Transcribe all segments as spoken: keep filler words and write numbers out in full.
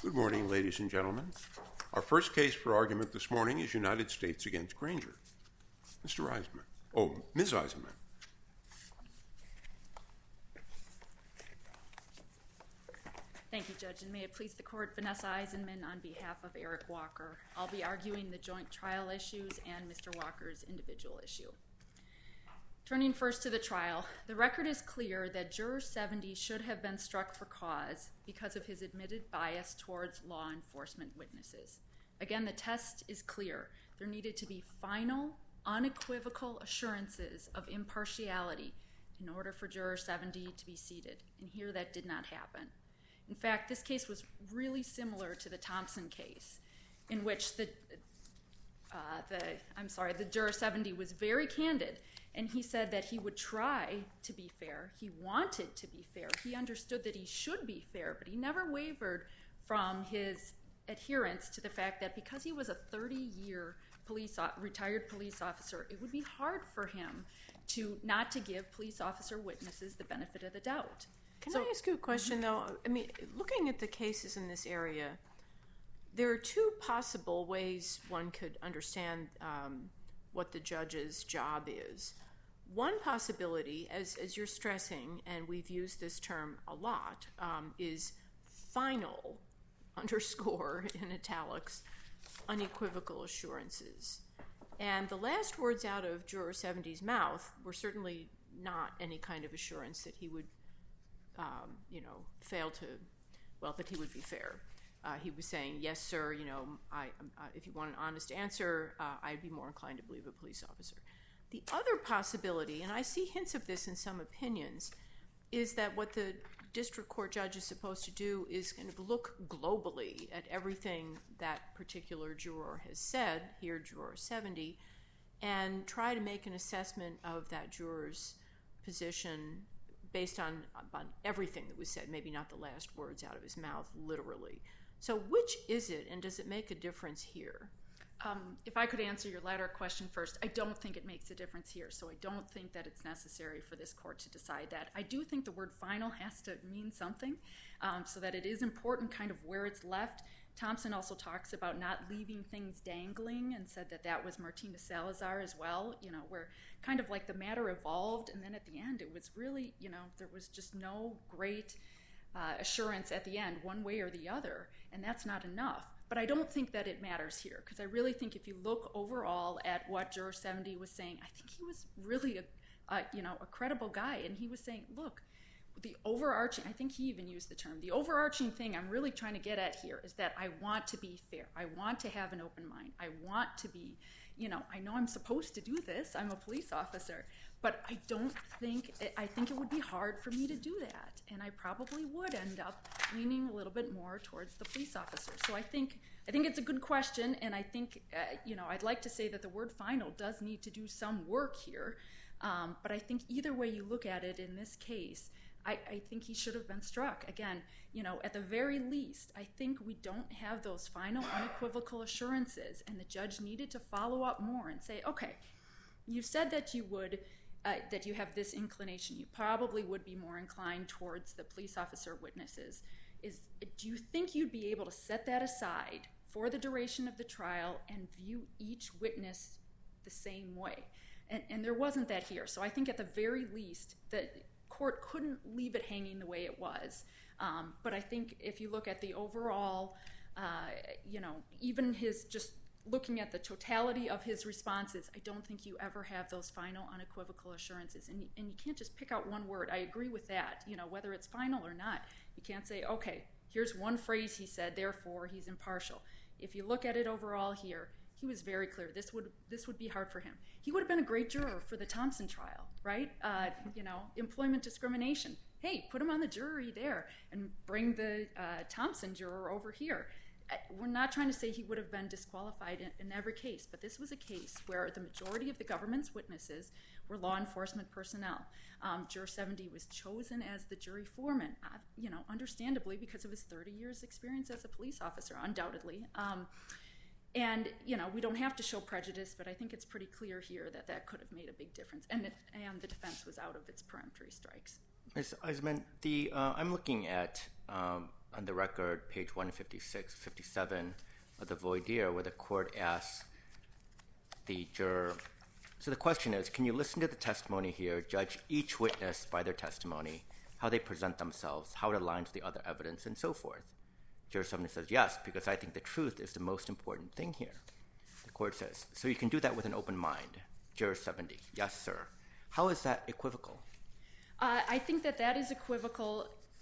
Good morning, ladies and gentlemen. Our first case for argument this morning is United States against Granger. Mister Eisenman. Oh, Miz Eisenman. Thank you, Judge, and may it please the Court, Vanessa Eisenman on behalf of Eric Walker. I'll be arguing the joint trial issues and Mister Walker's individual issue. Turning first to the trial, the record is clear that Juror seventy should have been struck for cause because of his admitted bias towards law enforcement witnesses. Again, the test is clear. There needed to be final, unequivocal assurances of impartiality in order for Juror seventy to be seated, and here that did not happen. In fact, this case was really similar to the Thompson case, in which the, uh, the I'm sorry, the Juror seventy was very candid, and he said that he would try to be fair. He wanted to be fair. He understood that he should be fair, but he never wavered from his adherence to the fact that because he was a thirty-year police retired police officer, it would be hard for him to not to give police officer witnesses the benefit of the doubt. Can so, I ask you a question, mm-hmm. though? I mean, looking at the cases in this area, there are two possible ways one could understand um, what the judge's job is. One possibility, as, as you're stressing, and we've used this term a lot, um, is final, underscore in italics, unequivocal assurances. And the last words out of Juror seventy's mouth were certainly not any kind of assurance that he would, um, you know, fail to, well, that he would be fair. Uh, he was saying, yes, sir, you know, I, uh, if you want an honest answer, uh, I'd be more inclined to believe a police officer. The other possibility, and I see hints of this in some opinions, is that what the district court judge is supposed to do is kind of look globally at everything that particular juror has said, here Juror seventy, and try to make an assessment of that juror's position based on, on everything that was said, maybe not the last words out of his mouth literally. So which is it, and does it make a difference here? Um, if I could answer your latter question first, I don't think it makes a difference here, so I don't think that it's necessary for this court to decide that. I do think the word final has to mean something, um, so that it is important kind of where it's left. Thompson also talks about not leaving things dangling and said that that was Martina Salazar as well, you know, where kind of like the matter evolved, and then at the end it was really, you know, there was just no great uh, assurance at the end one way or the other, and that's not enough. But I don't think that it matters here, because I really think if you look overall at what Juror seventy was saying, I think he was really a, a you know a credible guy, and he was saying, look, the overarching, I think he even used the term, the overarching thing I'm really trying to get at here is that I want to be fair. I want to have an open mind. I want to be, you know, I know I'm supposed to do this. I'm a police officer, but I don't think, I think it would be hard for me to do that, and I probably would end up leaning a little bit more towards the police officer. So I think I think it's a good question, and I think, uh, you know, I'd like to say that the word final does need to do some work here, um, but I think either way you look at it in this case, I, I think he should have been struck. Again, you know, at the very least, I think we don't have those final unequivocal assurances, and the judge needed to follow up more and say, okay, you said that you would, uh, that you have this inclination. You probably would be more inclined towards the police officer witnesses. Is, do you think you'd be able to set that aside for the duration of the trial and view each witness the same way? And, and there wasn't that here. So I think at the very least, the court couldn't leave it hanging the way it was. Um, but I think if you look at the overall, uh, you know, even his just looking at the totality of his responses, I don't think you ever have those final unequivocal assurances. And, and you can't just pick out one word. I agree with that, you know, whether it's final or not. You can't say, okay, here's one phrase he said, therefore he's impartial. If you look at it overall here, he was very clear. This would this would be hard for him. He would have been a great juror for the Thompson trial, right? Uh, you know, employment discrimination. Hey, put him on the jury there and bring the uh, Thompson juror over here. We're not trying to say he would have been disqualified in, in every case, but this was a case where the majority of the government's witnesses were law enforcement personnel. Um, Juror seventy was chosen as the jury foreman, uh, you know, understandably because of his thirty years experience as a police officer, undoubtedly. Um, and, you know, we don't have to show prejudice, but I think it's pretty clear here that that could have made a big difference. And, it, and the defense was out of its peremptory strikes. Miz Eisenman, the, uh, I'm looking at um, on the record, page one fifty-six, fifty-seven of the voir dire, where the court asks the juror, so the question is, can you listen to the testimony here, judge each witness by their testimony, how they present themselves, how it aligns with the other evidence, and so forth? Juror seventy says, yes, because I think the truth is the most important thing here. The court says, so you can do that with an open mind. Juror seventy, yes, sir. How is that equivocal? Uh, I think that that is equivocal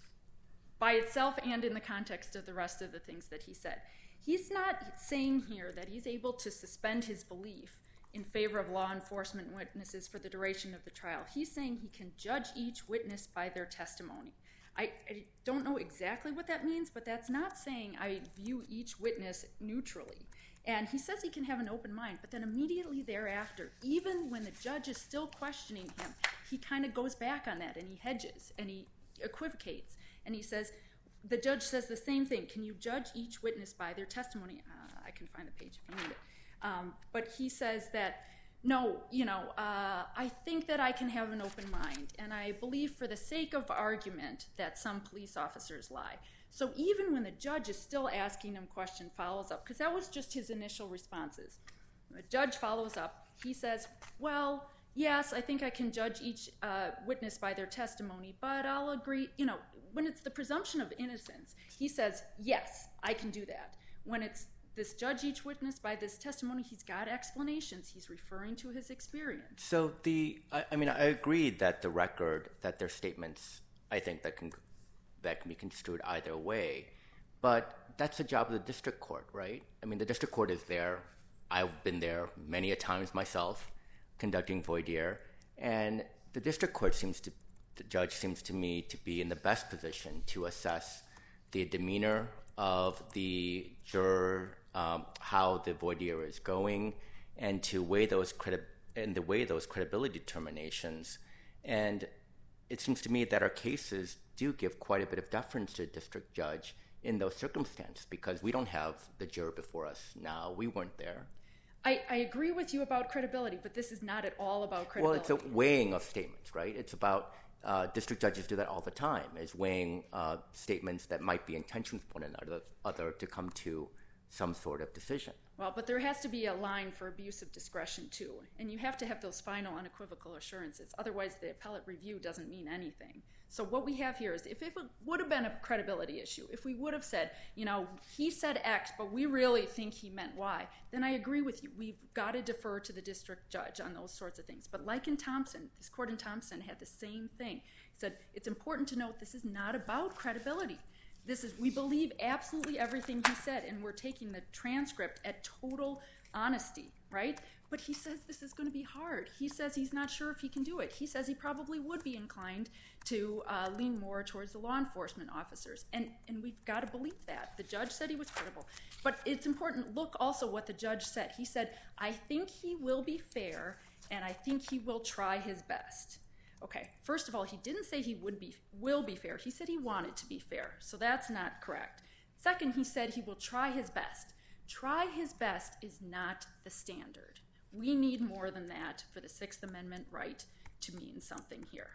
by itself and in the context of the rest of the things that he said. He's not saying here that he's able to suspend his belief in favor of law enforcement witnesses for the duration of the trial. He's saying he can judge each witness by their testimony. I, I don't know exactly what that means, but that's not saying I view each witness neutrally. And he says he can have an open mind, but then immediately thereafter, even when the judge is still questioning him, he kind of goes back on that and he hedges and he equivocates. And he says, the judge says the same thing. Can you judge each witness by their testimony? Uh, I can find the page if you need it. Um, but he says that, no, you know, uh, I think that I can have an open mind. And I believe for the sake of argument that some police officers lie. So even when the judge is still asking him question, follows up, because that was just his initial responses. The judge follows up. He says, well, yes, I think I can judge each uh, witness by their testimony, but I'll agree, you know, when it's the presumption of innocence, he says, yes, I can do that. When it's this judge each witness by this testimony, he's got explanations. He's referring to his experience. So the, I, I mean, I agree that the record, that their statements, I think that can that can be construed either way, but that's the job of the district court, right? I mean, the district court is there. I've been there many a times myself, conducting voir dire, and the district court seems to, the judge seems to me to be in the best position to assess the demeanor of the juror, um, how the voir dire is going, and to weigh those credi- and to weigh those credibility determinations. And it seems to me that our cases do give quite a bit of deference to the district judge in those circumstances because we don't have the juror before us now. We weren't there. I, I agree with you about credibility, but this is not at all about credibility. Well, it's a weighing of statements, right? It's about uh, district judges do that all the time, is weighing uh, statements that might be in tension with one another other to come to some sort of decision. Well, but there has to be a line for abuse of discretion, too. And you have to have those final unequivocal assurances. Otherwise, the appellate review doesn't mean anything. So what we have here is if it would have been a credibility issue, if we would have said, you know, he said X, but we really think he meant Y, then I agree with you. We've got to defer to the district judge on those sorts of things. But like in Thompson, this court in Thompson had the same thing. It said it's important to note this is not about credibility. This is, we believe absolutely everything he said, and we're taking the transcript at total honesty, right? But he says this is going to be hard. He says he's not sure if he can do it. He says he probably would be inclined to uh, lean more towards the law enforcement officers, and, and we've got to believe that. The judge said he was credible. But it's important, look also what the judge said. He said, I think he will be fair, and I think he will try his best. Okay, first of all, he didn't say he would be will be fair. He said he wanted to be fair, so that's not correct. Second, he said he will try his best. Try his best is not the standard. We need more than that for the Sixth Amendment right to mean something here.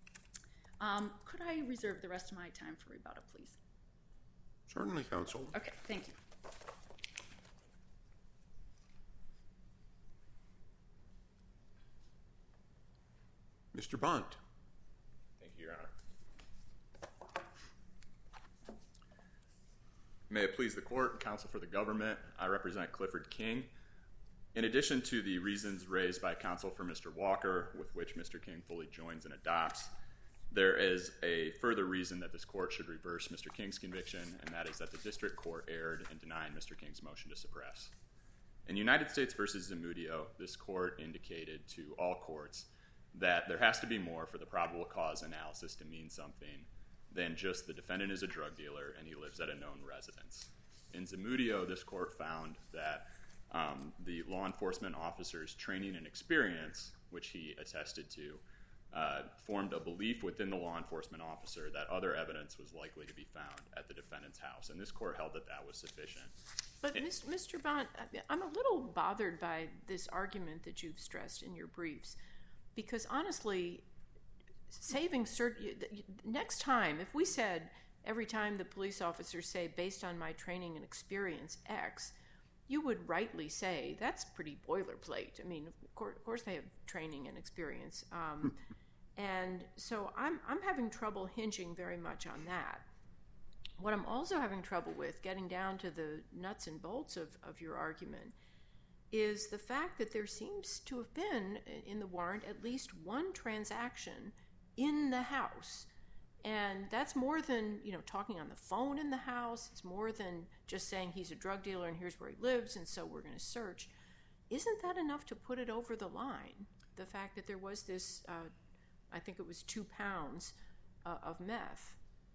Um, could I reserve the rest of my time for rebuttal, please? Certainly, counsel. Okay, thank you. Mister Bont. Thank you, Your Honor. May it please the court, counsel for the government, I represent Clifford King. In addition to the reasons raised by counsel for Mister Walker, with which Mister King fully joins and adopts, there is a further reason that this court should reverse Mister King's conviction, and that is that the district court erred in denying Mister King's motion to suppress. In United States v. Zamudio, this court indicated to all courts that there has to be more for the probable cause analysis to mean something than just the defendant is a drug dealer and he lives at a known residence. In Zamudio, this court found that um, the law enforcement officer's training and experience, which he attested to, uh, formed a belief within the law enforcement officer that other evidence was likely to be found at the defendant's house, and this court held that that was sufficient. But it, Mister Bont, I'm a little bothered by this argument that you've stressed in your briefs. Because honestly, saving cert- next time, if we said every time the police officers say, based on my training and experience, X, you would rightly say, that's pretty boilerplate. I mean, of course, of course they have training and experience. Um, and so I'm, I'm having trouble hinging very much on that. What I'm also having trouble with, getting down to the nuts and bolts of, of your argument, is the fact that there seems to have been, in the warrant, at least one transaction in the house. And that's more than, you know, talking on the phone in the house. It's more than just saying he's a drug dealer and here's where he lives, and so we're going to search. Isn't that enough to put it over the line? The fact that there was this, uh, I think it was two pounds uh, of meth.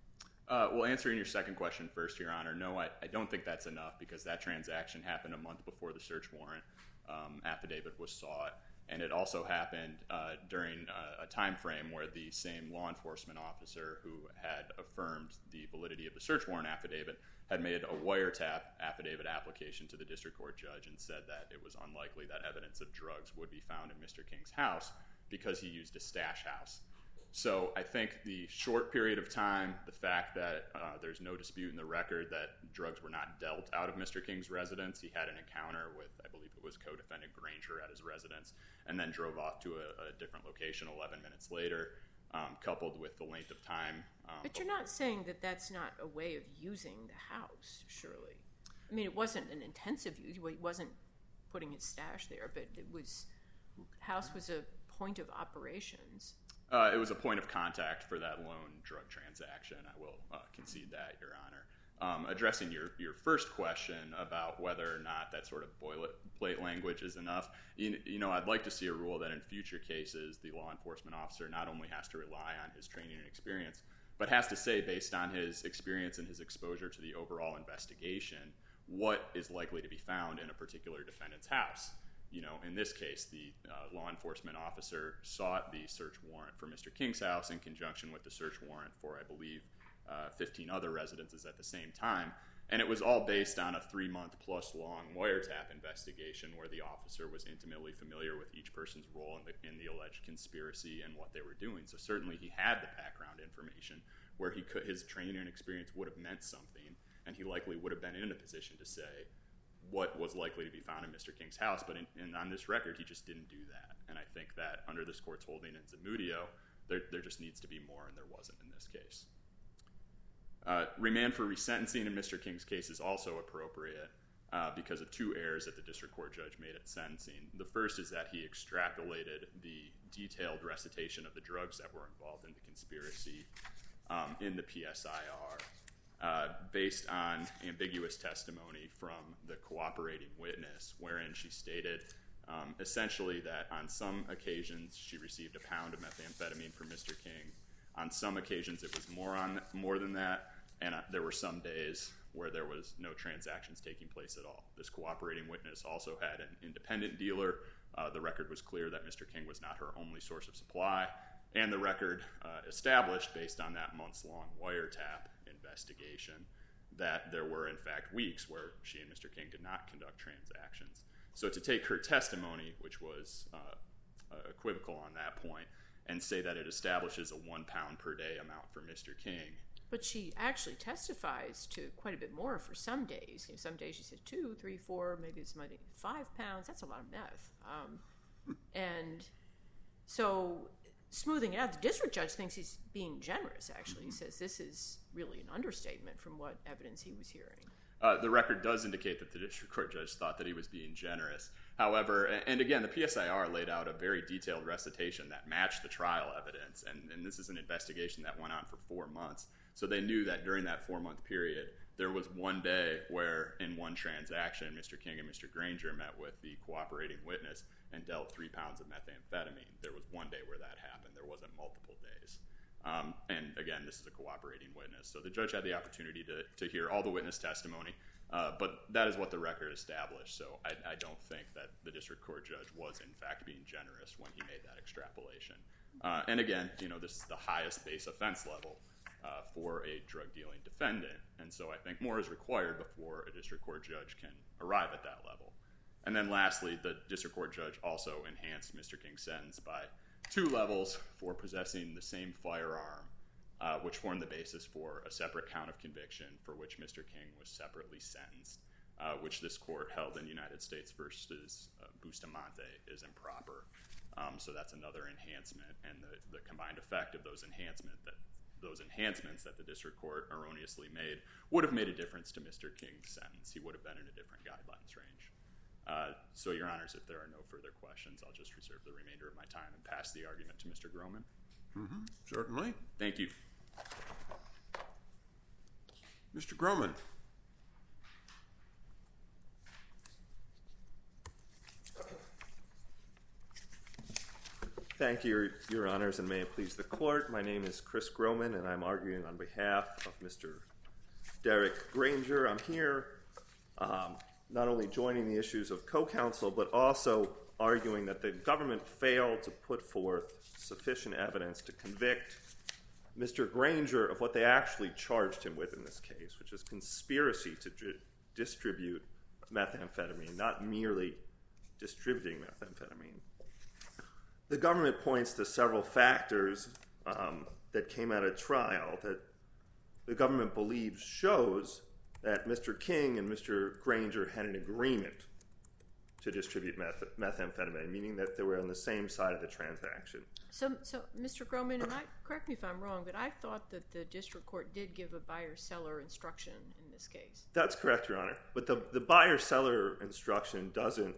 Uh, well, answering your second question first, Your Honor, no, I, I don't think that's enough because that transaction happened a month before the search warrant um, affidavit was sought. And it also happened uh, during uh, a time frame where the same law enforcement officer who had affirmed the validity of the search warrant affidavit had made a wiretap affidavit application to the district court judge and said that it was unlikely that evidence of drugs would be found in Mister King's house because he used a stash house. So I think the short period of time, the fact that uh, there's no dispute in the record that drugs were not dealt out of Mister King's residence, he had an encounter with, I believe it was co-defendant Granger at his residence, and then drove off to a, a different location eleven minutes later, um, coupled with the length of time. Um, but you're not saying that that's not a way of using the house, surely. I mean, it wasn't an intensive use. He wasn't putting his stash there, but it was, house was a point of operations. Uh, it was a point of contact for that lone drug transaction. I will uh, concede that, Your Honor. Um, addressing your, your first question about whether or not that sort of boilerplate language is enough, you, you know, I'd like to see a rule that in future cases the law enforcement officer not only has to rely on his training and experience, but has to say, based on his experience and his exposure to the overall investigation, what is likely to be found in a particular defendant's house. You know, in this case, the uh, law enforcement officer sought the search warrant for Mister King's house in conjunction with the search warrant for, I believe, uh, fifteen other residences at the same time. And it was all based on a three-month plus long wiretap investigation where the officer was intimately familiar with each person's role in the, in the alleged conspiracy and what they were doing. So certainly he had the background information where he could, his training and experience would have meant something, and he likely would have been in a position to say what was likely to be found in Mister King's house, but in, in, on this record, he just didn't do that. And I think that under this court's holding in Zamudio, there, there just needs to be more, and there wasn't in this case. Uh, remand for resentencing in Mister King's case is also appropriate uh, because of two errors that the district court judge made at sentencing. The first is that he extrapolated the detailed recitation of the drugs that were involved in the conspiracy um, in the P S I R. Uh, based on ambiguous testimony from the cooperating witness, wherein she stated um, essentially that on some occasions she received a pound of methamphetamine from Mister King. On some occasions it was more on more than that, and uh, there were some days where there was no transactions taking place at all. This cooperating witness also had an independent dealer. Uh, the record was clear that Mister King was not her only source of supply, and the record uh, established based on that months-long wiretap investigation that there were in fact weeks where she and Mister King did not conduct transactions. So to take her testimony, which was uh, equivocal on that point, and say that it establishes a one pound per day amount for Mister King. But she actually testifies to quite a bit more for some days. You know, some days she said two, three, four, maybe it's maybe five pounds. That's a lot of meth. Um, and so smoothing it out, the district judge thinks he's being generous, actually. He says this is really an understatement from what evidence he was hearing. Uh, the record does indicate that the district court judge thought that he was being generous. However, and again, the P S I R laid out a very detailed recitation that matched the trial evidence, and, and this is an investigation that went on for four months. So they knew that during that four-month period, there was one day where, in one transaction, Mister King and Mister Granger met with the cooperating witness and dealt three pounds of methamphetamine. There was one day where that happened. There wasn't multiple days. Um, and again, this is a cooperating witness. So the judge had the opportunity to, to hear all the witness testimony, uh, but that is what the record established. So I, I don't think that the district court judge was, in fact, being generous when he made that extrapolation. Uh, and again, you know, this is the highest base offense level uh, for a drug-dealing defendant. And so I think more is required before a district court judge can arrive at that level. And then lastly, the district court judge also enhanced Mister King's sentence by two levels for possessing the same firearm uh, which formed the basis for a separate count of conviction for which Mister King was separately sentenced, uh, which this court held in United States versus uh, Bustamante is improper. Um, so that's another enhancement, and the, the combined effect of those enhancement that those enhancements that the district court erroneously made would have made a difference to Mister King's sentence. He would have been in a different guidelines range. Uh, so, Your Honors, if there are no further questions, I'll just reserve the remainder of my time and pass the argument to Mister Groman. Mm-hmm. Certainly. Thank you. Mister Groman. Thank you, Your, Your Honors, and may it please the Court. My name is Chris Groman, and I'm arguing on behalf of Mister Derek Granger. I'm here um, not only joining the issues of co-counsel, but also arguing that the government failed to put forth sufficient evidence to convict Mister Granger of what they actually charged him with in this case, which is conspiracy to di- distribute methamphetamine, not merely distributing methamphetamine. The government points to several factors um, that came out of trial that the government believes shows that Mister King and Mister Granger had an agreement to distribute meth- methamphetamine, meaning that they were on the same side of the transaction. So, so Mister Groman, and I, correct me if I'm wrong, but I thought that the district court did give a buyer-seller instruction in this case. That's correct, Your Honor. But the, the buyer-seller instruction doesn't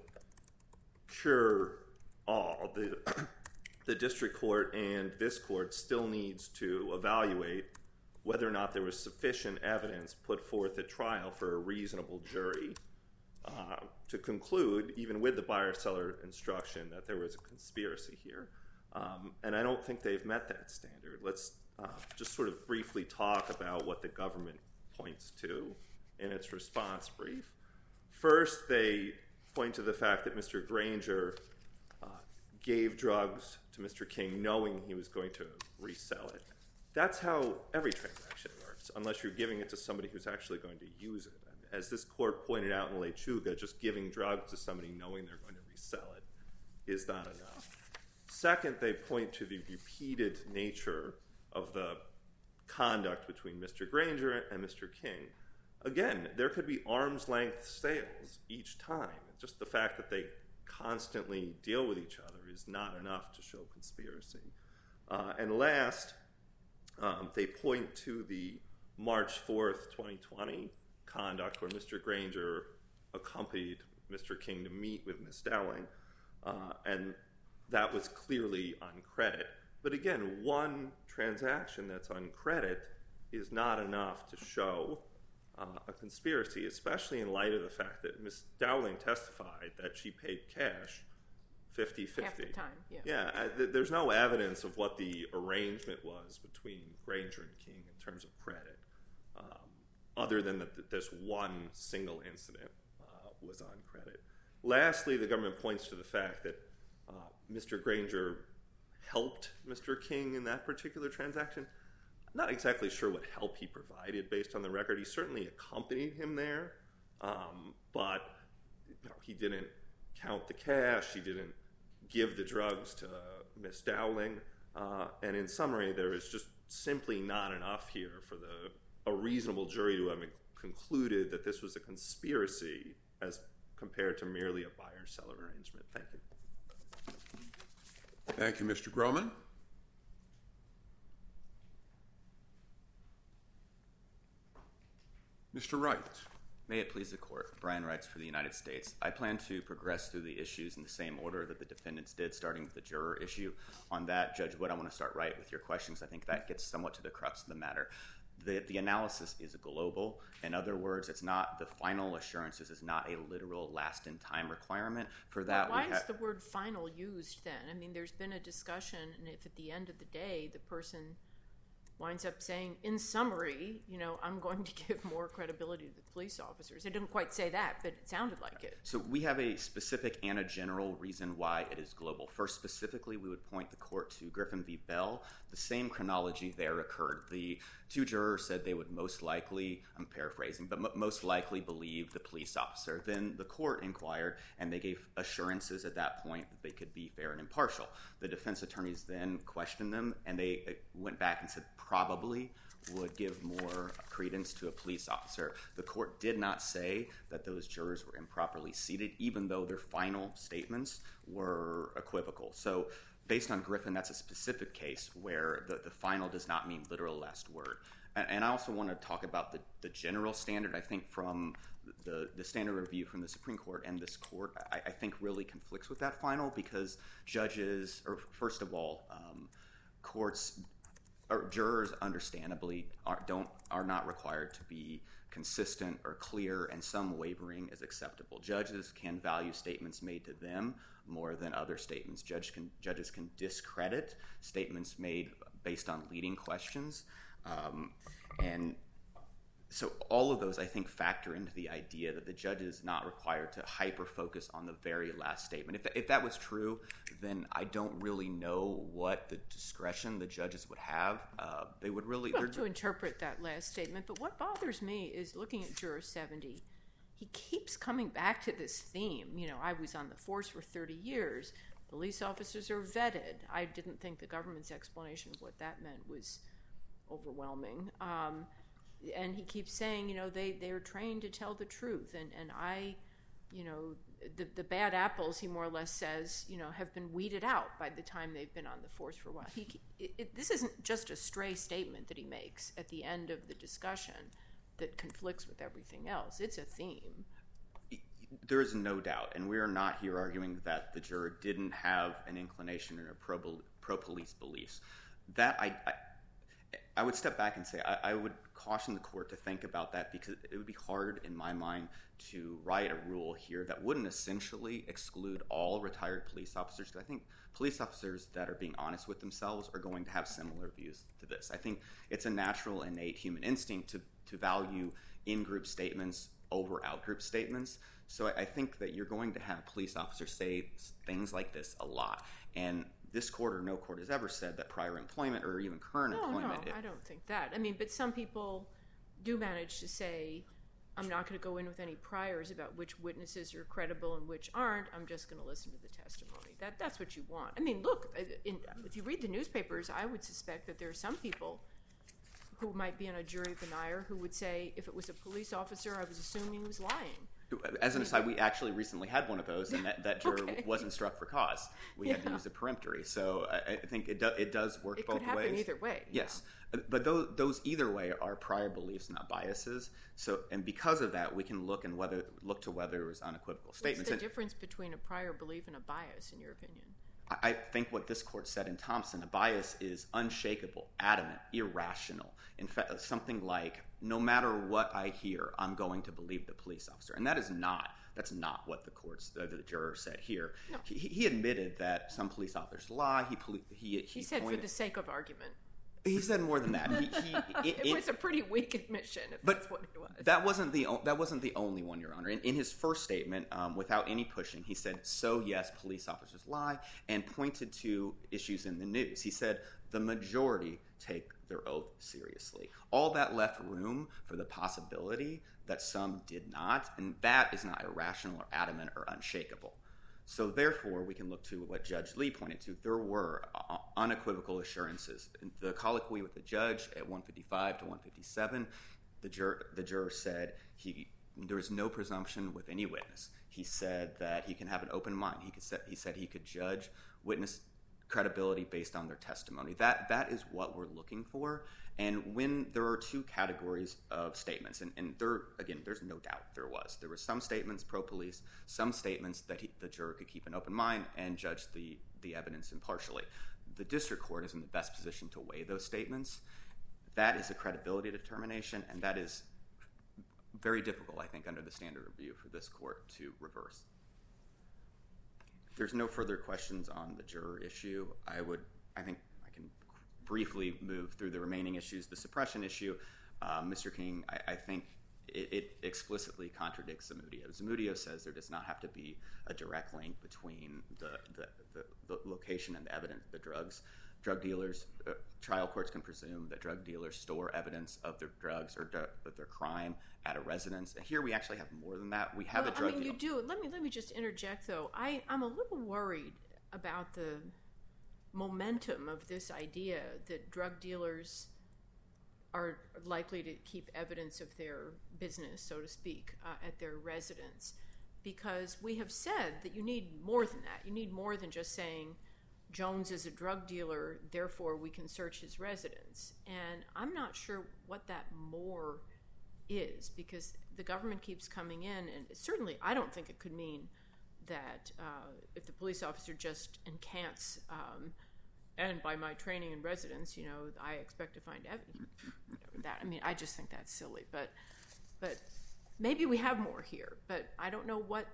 cure all. The, the district court and this court still needs to evaluate whether or not there was sufficient evidence put forth at trial for a reasonable jury uh, to conclude, even with the buyer-seller instruction, that there was a conspiracy here. Um, and I don't think they've met that standard. Let's uh, just sort of briefly talk about what the government points to in its response brief. First, they point to the fact that Mister Granger uh, gave drugs to Mister King knowing he was going to resell it. That's how every transaction works, unless you're giving it to somebody who's actually going to use it. As this court pointed out in Lechuga, just giving drugs to somebody knowing they're going to resell it is not enough. Second, they point to the repeated nature of the conduct between Mister Granger and Mister King. Again, there could be arm's-length sales each time. Just the fact that they constantly deal with each other is not enough to show conspiracy. Uh, and last, um, they point to the March fourth, twenty twenty conduct where Mister Granger accompanied Mister King to meet with Miz Dowling, uh, and that was clearly on credit. But again, one transaction that's on credit is not enough to show uh, a conspiracy, especially in light of the fact that Miz Dowling testified that she paid cash fifty-fifty. Half the time, yeah. Yeah, uh, th- there's no evidence of what the arrangement was between Granger and King in terms of credit, um, other than that this one single incident uh, was on credit. Lastly, the government points to the fact that uh, Mister Granger helped Mister King in that particular transaction. I'm not exactly sure what help he provided based on the record. He certainly accompanied him there, um, but you know, he didn't count the cash. He didn't give the drugs to uh, Miz Dowling. Uh, and in summary, there is just simply not enough here for the a reasonable jury to have concluded that this was a conspiracy as compared to merely a buyer-seller arrangement. Thank you. Thank you, Mister Groman. Mister Wright. May it please the Court. Brian Wrights for the United States. I plan to progress through the issues in the same order that the defendants did, starting with the juror issue. On that, Judge Wood, I want to start right with your questions. I think that gets somewhat to the crux of the matter. The, the analysis is global. In other words, it's not the final assurances is not a literal last-in-time requirement. For that, Why we is ha- the word final used then? I mean, there's been a discussion, and if at the end of the day the person winds up saying, in summary, you know, I'm going to give more credibility to the police officers. It didn't quite say that, but it sounded like it. So we have a specific and a general reason why it is global. First, specifically, we would point the court to Griffin v. Bell. The same chronology there occurred. The two jurors said they would most likely, I'm paraphrasing, but m- most likely believe the police officer. Then the court inquired, and they gave assurances at that point that they could be fair and impartial. The defense attorneys then questioned them, and they went back and said probably would give more credence to a police officer. The court did not say that those jurors were improperly seated, even though their final statements were equivocal. So based on Griffin, that's a specific case where the, the final does not mean literal last word. And, and I also want to talk about the, the general standard. I think from the, the standard review from the Supreme Court and this court, I, I think really conflicts with that final because judges, or first of all, um, courts or jurors understandably are, don't are not required to be consistent or clear, and some wavering is acceptable. Judges can value statements made to them more than other statements. Judge can, judges can discredit statements made based on leading questions. Um, and so all of those, I think, factor into the idea that the judge is not required to hyper-focus on the very last statement. If, th- if that was true, then I don't really know what the discretion the judges would have. Uh, they would really... Well, to interpret that last statement, but what bothers me is looking at Juror seventy, he keeps coming back to this theme. You know, I was on the force for thirty years. Police officers are vetted. I didn't think the government's explanation of what that meant was overwhelming. Um, and he keeps saying, you know, they, they're trained to tell the truth. And, and I, you know, the, the bad apples, he more or less says, you know, have been weeded out by the time they've been on the force for a while. He, it, it, this isn't just a stray statement that he makes at the end of the discussion that conflicts with everything else. It's a theme. There is no doubt, and we are not here arguing that the juror didn't have an inclination or pro, pro-police beliefs. That I, I I would step back and say I, I would caution the court to think about that, because it would be hard in my mind to write a rule here that wouldn't essentially exclude all retired police officers. Because I think police officers that are being honest with themselves are going to have similar views to this. I think it's a natural, innate human instinct to, to value in-group statements over out-group statements. So I, I think that you're going to have police officers say things like this a lot. And this court or no court has ever said that prior employment or even current no, employment... No, no, I don't think that. I mean, but some people do manage to say, I'm not going to go in with any priors about which witnesses are credible and which aren't. I'm just going to listen to the testimony. That That's what you want. I mean, look, in, if you read the newspapers, I would suspect that there are some people who might be on a jury of an ire who would say, if it was a police officer, I was assuming he was lying. As an aside, we actually recently had one of those, and that, that juror okay. wasn't struck for cause. We yeah. had to use the peremptory. So I, I think it, do, it does work it both ways. It could happen either way. Yes. Yeah. But those, those either way are prior beliefs, not biases. So, and because of that, we can look and whether look to whether it was unequivocal statements. What's the and, difference between a prior belief and a bias, in your opinion? I think what this court said in Thompson, a bias is unshakable, adamant, irrational. In fact, something like, no matter what I hear, I'm going to believe the police officer. And that is not, that's not what the court's, uh, the juror said here. No. He, he admitted that some police officers lie. He, he, he, he said pointed, for the sake of argument. He said more than that. He, he, it, it was a pretty weak admission, if but that's what it was. That wasn't the that wasn't the only one, Your Honor. In, in his first statement, um, without any pushing, he said, "So yes, police officers lie," and pointed to issues in the news. He said the majority take their oath seriously. All that left room for the possibility that some did not, and that is not irrational or adamant or unshakable. So therefore, we can look to what Judge Lee pointed to. There were uh, unequivocal assurances. The colloquy with the judge at one fifty-five to one fifty-seven, the, jur- the juror said he there is no presumption with any witness. He said that he can have an open mind. He, could say, he said he could judge witness credibility based on their testimony. That That is what we're looking for. And when there are two categories of statements, and, and there, again, there's no doubt there was. There were some statements pro-police, some statements that he, the juror could keep an open mind and judge the, the evidence impartially. The district court is in the best position to weigh those statements. That is a credibility determination, and that is very difficult, I think, under the standard review for this court to reverse. If there's no further questions on the juror issue, I would, I think, briefly move through the remaining issues. The suppression issue, uh, Mister King, I, I think it, it explicitly contradicts Zamudio. Zamudio says there does not have to be a direct link between the, the, the, the location and the evidence of the drugs. Drug dealers, uh, trial courts can presume that drug dealers store evidence of their drugs or de- of their crime at a residence. And here we actually have more than that. We have well, a drug I mean, deal. you do. Let me let me just interject, though. I, I'm a little worried about the momentum of this idea that drug dealers are likely to keep evidence of their business, so to speak, uh, at their residence. Because we have said that you need more than that. You need more than just saying, Jones is a drug dealer, therefore we can search his residence. And I'm not sure what that more is, because the government keeps coming in, and certainly I don't think it could mean that uh, if the police officer just encants, um, and by my training and residence, you know, I expect to find evidence. That I mean, I just think that's silly. But, but maybe we have more here. But I don't know what.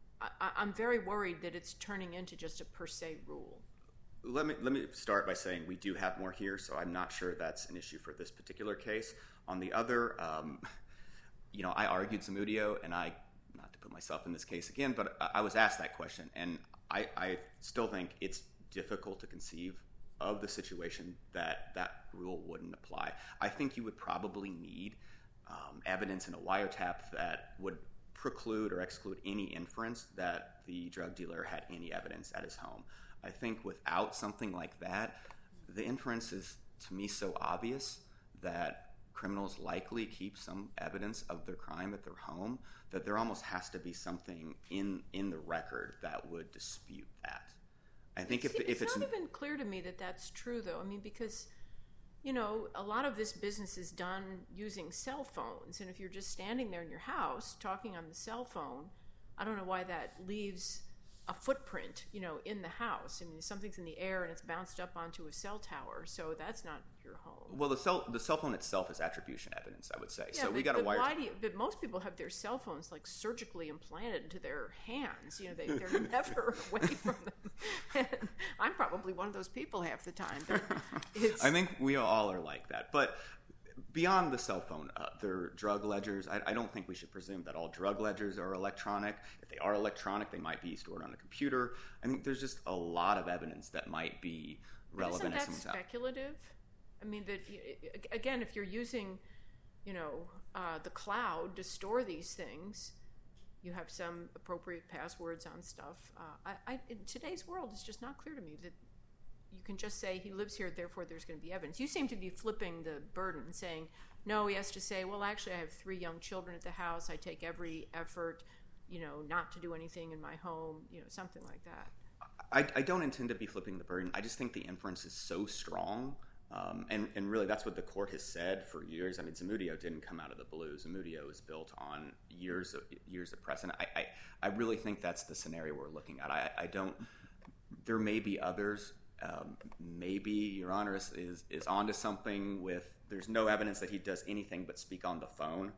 I, I'm very worried that it's turning into just a per se rule. Let me let me start by saying we do have more here, so I'm not sure that's an issue for this particular case. On the other, um, you know, I argued Zamudio, and I, not to put myself in this case again, but I, I was asked that question, and I, I still think it's difficult to conceive of the situation that that rule wouldn't apply. I think you would probably need um, evidence in a wiretap that would preclude or exclude any inference that the drug dealer had any evidence at his home. I think without something like that, the inference is, to me, so obvious that criminals likely keep some evidence of their crime at their home that there almost has to be something in in the record that would dispute that. I think it's, if, if it's it's not even clear to me that that's true, though. I mean, because, you know, a lot of this business is done using cell phones, and if you're just standing there in your house talking on the cell phone, I don't know why that leaves a footprint, you know, in the house. I mean, something's in the air and it's bounced up onto a cell tower, so that's not your home. Well, the cell the cell phone itself is attribution evidence, I would say. Yeah, so but, we got to but wire. Why do you, but most people have their cell phones like surgically implanted into their hands. You know, they, they're never away from them. And I'm probably one of those people half the time. But it's, I think we all are like that, but. Beyond the cell phone, uh, their drug ledgers, I, I don't think we should presume that all drug ledgers are electronic. If they are electronic, they might be stored on a computer. I think there's just a lot of evidence that might be relevant. Isn't that speculative? I mean, that again, if you're using, you know, uh, the cloud to store these things, you have some appropriate passwords on stuff. Uh, I, I, in today's world, it's just not clear to me that you can just say he lives here, therefore there's going to be evidence. You seem to be flipping the burden, saying, no, he has to say, well, actually, I have three young children at the house. I take every effort, you know, not to do anything in my home, you know, something like that. I, I don't intend to be flipping the burden. I just think the inference is so strong. Um, and, and really, that's what the court has said for years. I mean, Zamudio didn't come out of the blue. Zamudio is built on years of years of precedent. I, I, I really think that's the scenario we're looking at. I, I don't – there may be others. Um, maybe Your Honor is, is, is onto something with there's no evidence that he does anything but speak on the phone.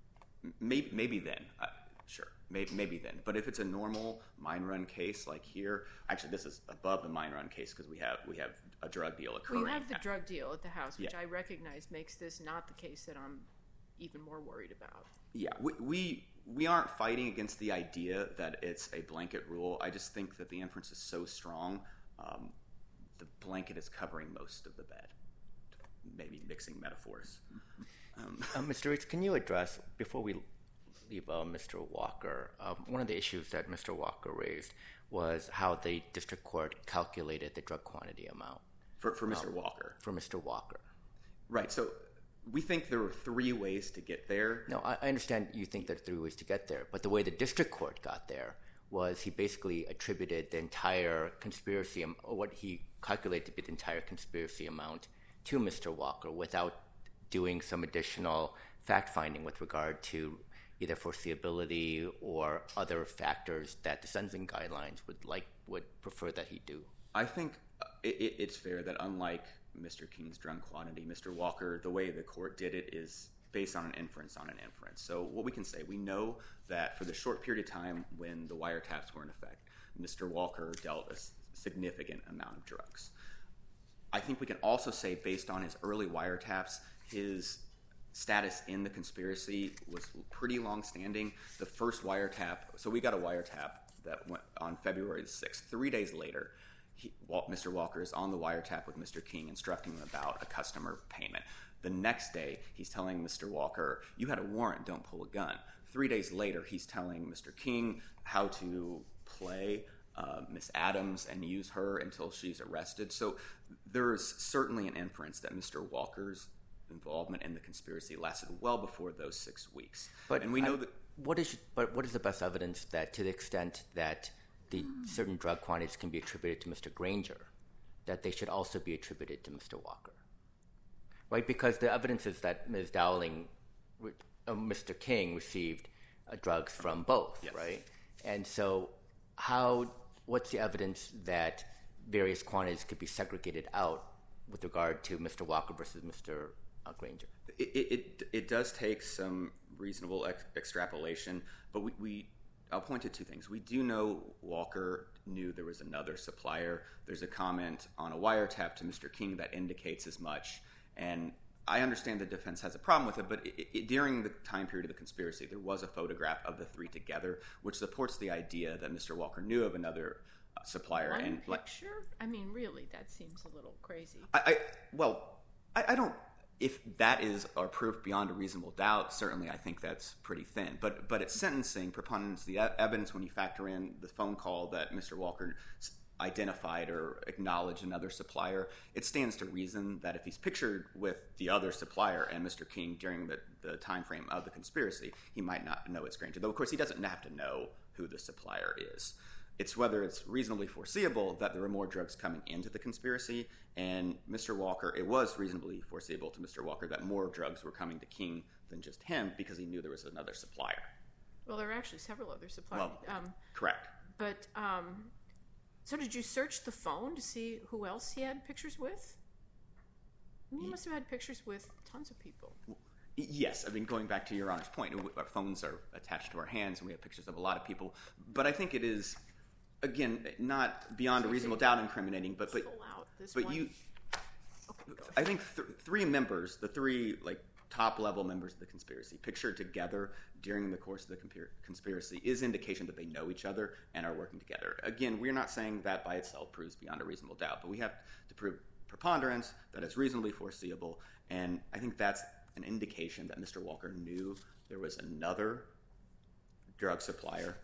Maybe, maybe then. Uh, sure. Maybe, maybe then. But if it's a normal mine run case like here, actually this is above the mine run case because we have we have a drug deal occurring. Well, you have the drug deal at the house, which yeah. I recognize makes this not the case that I'm even more worried about. Yeah, we, we we aren't fighting against the idea that it's a blanket rule. I just think that the inference is so strong. Um, the blanket is covering most of the bed. Maybe mixing metaphors. Um, uh, Mister Riggs, can you address, before we leave uh, Mister Walker, um, one of the issues that Mister Walker raised was how the district court calculated the drug quantity amount. For, for Mister Um, Walker. For Mister Walker. Right, so we think there were three ways to get there. No, I, I understand you think there are three ways to get there, but the way the district court got there was he basically attributed the entire conspiracy, or what he calculated to be the entire conspiracy amount, to Mister Walker without doing some additional fact-finding with regard to either foreseeability or other factors that the sentencing guidelines would like would prefer that he do. I think it, it, it's fair that unlike Mister King's drug quantity, Mister Walker, the way the court did it is based on an inference on an inference. So what we can say, we know that for the short period of time when the wiretaps were in effect, Mister Walker dealt a significant amount of drugs. I think we can also say, based on his early wiretaps, his status in the conspiracy was pretty long-standing. The first wiretap, so we got a wiretap that went on February the sixth. Three days later, he, Mister Walker is on the wiretap with Mister King, instructing him about a customer payment. The next day, he's telling Mister Walker, you had a warrant, don't pull a gun. Three days later, he's telling Mister King how to play uh, Miss Adams and use her until she's arrested. So there's certainly an inference that Mister Walker's involvement in the conspiracy lasted well before those six weeks. But and we know I, that. What is but what is the best evidence that, to the extent that the mm. certain drug quantities can be attributed to Mister Granger, that they should also be attributed to Mister Walker, right? Because the evidence is that Miz Dowling, uh, Mister King received uh, drugs from both, yes. right? And so, how? What's the evidence that various quantities could be segregated out with regard to Mister Walker versus Mister Uh, Granger? It, it it does take some reasonable ex- extrapolation, but we, we I'll point to two things. We do know Walker knew there was another supplier. There's a comment on a wiretap to Mister King that indicates as much, and I understand the defense has a problem with it, but it, it, during the time period of the conspiracy, there was a photograph of the three together, which supports the idea that Mister Walker knew of another uh, supplier. One and picture? Like, I mean, really, that seems a little crazy. I, I well, I, I don't. If that is our proof beyond a reasonable doubt, certainly I think that's pretty thin. But but it's sentencing preponderance of the evidence when you factor in the phone call that Mister Walker identified or acknowledged another supplier. It stands to reason that if he's pictured with the other supplier and Mister King during the, the time frame of the conspiracy, he might not know it's Granger. Though, of course, he doesn't have to know who the supplier is. It's whether it's reasonably foreseeable that there were more drugs coming into the conspiracy, and Mister Walker, it was reasonably foreseeable to Mister Walker that more drugs were coming to King than just him because he knew there was another supplier. Well, there are actually several other suppliers. Well, um, correct. But, um, so did you search the phone to see who else he had pictures with? I mean, he must have had pictures with tons of people. Yes, I mean, going back to Your Honor's point, our phones are attached to our hands, and we have pictures of a lot of people. But I think it is, again, not beyond a reasonable doubt incriminating, but but, but you, okay, I think th- three members, the three like top level members of the conspiracy, pictured together during the course of the compir- conspiracy is indication that they know each other and are working together. Again, we're not saying that by itself proves beyond a reasonable doubt, but we have to prove preponderance, that it's reasonably foreseeable, and I think that's an indication that Mister Walker knew there was another drug supplier,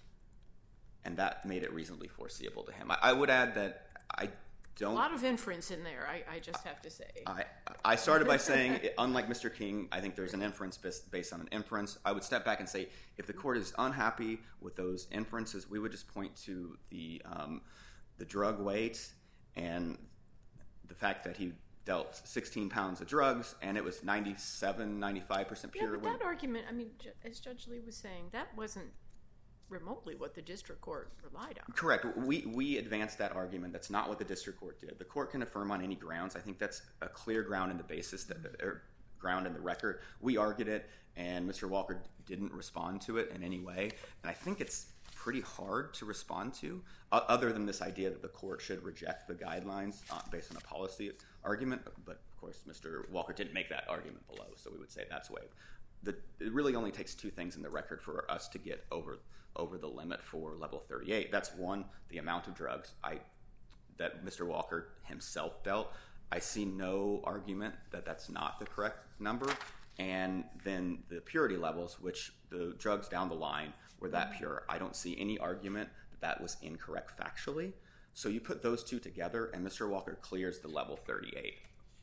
and that made it reasonably foreseeable to him. I, I would add that I don't... A lot of inference in there, I, I just have to say. I, I started by saying, unlike Mister King, I think there's an inference based on an inference. I would step back and say, if the court is unhappy with those inferences, we would just point to the um, the drug weight and the fact that he dealt sixteen pounds of drugs, and it was ninety-seven, ninety-five percent pure. Yeah, but that argument, I mean, as Judge Lee was saying, that wasn't remotely what the district court relied on. Correct. We we advanced that argument. That's not what the district court did. The court can affirm on any grounds. I think that's a clear ground in the basis, that, or ground in the record. We argued it, and Mister Walker didn't respond to it in any way, and I think it's pretty hard to respond to, uh, other than this idea that the court should reject the guidelines uh, based on a policy argument. But, of course, Mister Walker didn't make that argument below, so we would say that's waived. The, it really only takes two things in the record for us to get over over the limit for level thirty-eight. That's one, the amount of drugs I that Mister Walker himself dealt. I see no argument that that's not the correct number. And then the purity levels, which the drugs down the line were that pure. I don't see any argument that that was incorrect factually. So you put those two together, and Mister Walker clears the level thirty-eight.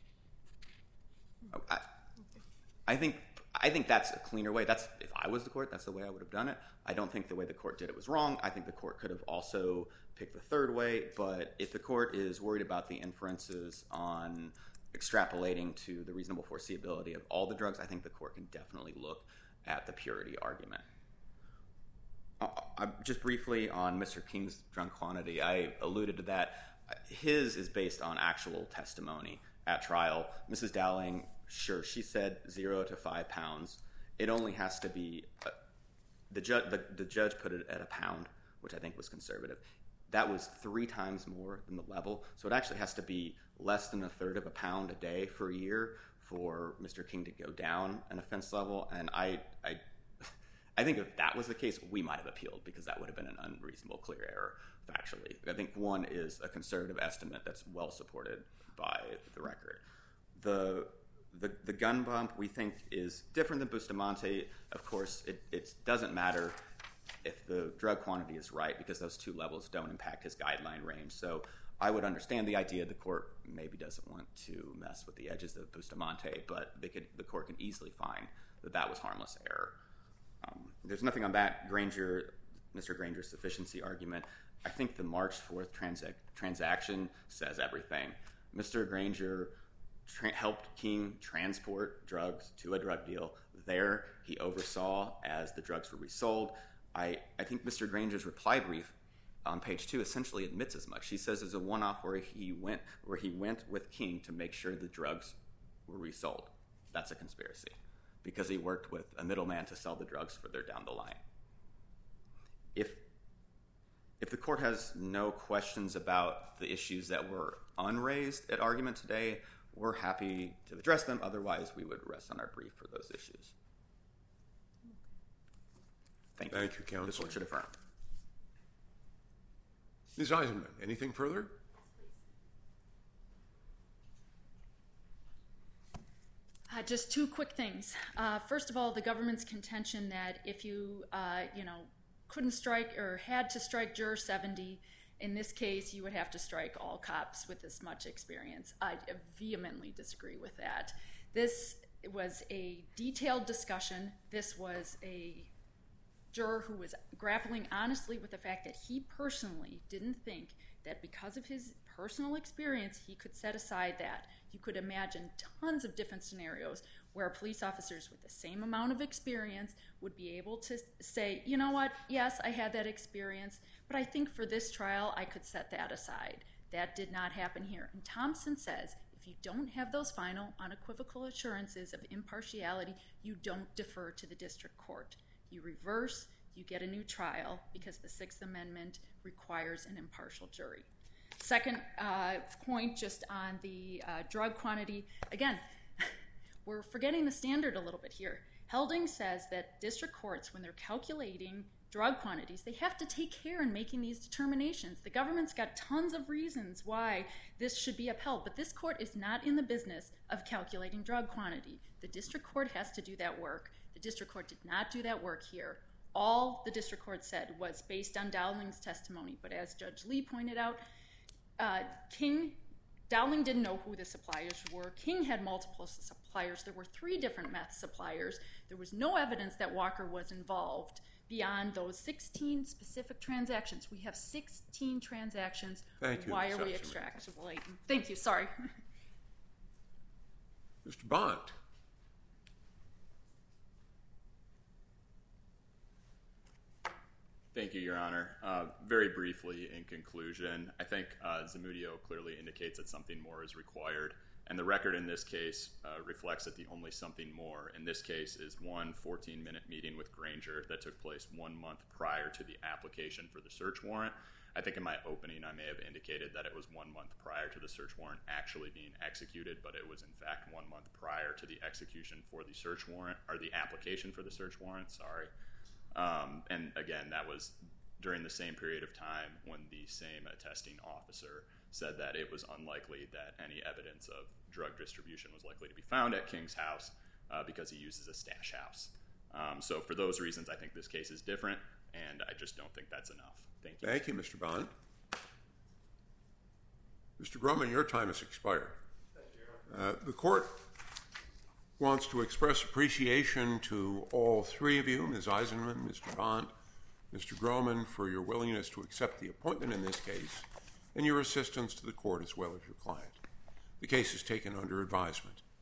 I, I think I think that's a cleaner way. That's, if I was the court, that's the way I would have done it. I don't think the way the court did it was wrong. I think the court could have also picked the third way. But if the court is worried about the inferences on extrapolating to the reasonable foreseeability of all the drugs, I think the court can definitely look at the purity argument. Uh, uh, just briefly on Mister King's drug quantity, I alluded to that. His is based on actual testimony at trial. Missus Dowling, sure, she said zero to five pounds. It only has to be, uh, the, ju- the, the judge put it at a pound, which I think was conservative. That was three times more than the level, so it actually has to be less than a third of a pound a day for a year for Mister King to go down an offense level, and I, I, I think if that was the case, we might have appealed because that would have been an unreasonable clear error factually. I think one is a conservative estimate that's well supported by the record. The the, the gun bump we think is different than Bustamante. Of course, it, it doesn't matter if the drug quantity is right because those two levels don't impact his guideline range. So I would understand the idea the court maybe doesn't want to mess with the edges of Bustamante, but they could, the court can easily find that that was harmless error. Um, there's nothing on that Granger, Mister Granger's sufficiency argument. I think the March fourth transac- transaction says everything. Mister Granger tra- helped King transport drugs to a drug deal. There, he oversaw as the drugs were resold. I, I think Mister Granger's reply brief on page two essentially admits as much. He says it's a one-off where he went where he went with King to make sure the drugs were resold. That's a conspiracy because he worked with a middleman to sell the drugs further down the line. If if the court has no questions about the issues that were unraised at argument today, we're happy to address them. Otherwise, we would rest on our brief for those issues. Thank you. Thank you, counsel. This court should affirm. Miz Eisenman, anything further? Uh, just two quick things. Uh, first of all, the government's contention that if you, uh, you know, couldn't strike or had to strike juror seventy, in this case, you would have to strike all cops with this much experience. I vehemently disagree with that. This was a detailed discussion. This was a juror who was grappling honestly with the fact that he personally didn't think that because of his personal experience, he could set aside that. You could imagine tons of different scenarios where police officers with the same amount of experience would be able to say, you know what, yes, I had that experience, but I think for this trial, I could set that aside. That did not happen here. And Thompson says, if you don't have those final unequivocal assurances of impartiality, you don't defer to the district court. You reverse, you get a new trial because the Sixth Amendment requires an impartial jury. Second uh, point, just on the uh, drug quantity. Again, we're forgetting the standard a little bit here. Helding says that district courts, when they're calculating drug quantities, they have to take care in making these determinations. The government's got tons of reasons why this should be upheld, but this court is not in the business of calculating drug quantity. The district court has to do that work. The district court did not do that work here. All the district court said was based on Dowling's testimony, but as Judge Lee pointed out, uh, King, Dowling didn't know who the suppliers were. King had multiple suppliers. There were three different meth suppliers. There was no evidence that Walker was involved beyond those sixteen specific transactions. We have sixteen transactions. Thank you. Why are we extrapolating? Thank you. Sorry. Mister Bond. Thank you, Your Honor. Uh, very briefly, in conclusion, I think uh, Zamudio clearly indicates that something more is required, and the record in this case uh, reflects that the only something more in this case is one fourteen-minute meeting with Granger that took place one month prior to the application for the search warrant. I think in my opening I may have indicated that it was one month prior to the search warrant actually being executed, but it was in fact one month prior to the execution for the search warrant, or the application for the search warrant, sorry. Um, and again, that was during the same period of time when the same attesting officer said that it was unlikely that any evidence of drug distribution was likely to be found at King's house uh, because he uses a stash house. Um, so for those reasons, I think this case is different, and I just don't think that's enough. Thank you. Thank you, Mister Bond. Mister Groman, your time has expired. Uh, the court wants to express appreciation to all three of you, Miz Eisenman, Mister Bond, Mister Groman, for your willingness to accept the appointment in this case and your assistance to the court as well as your client. The case is taken under advisement.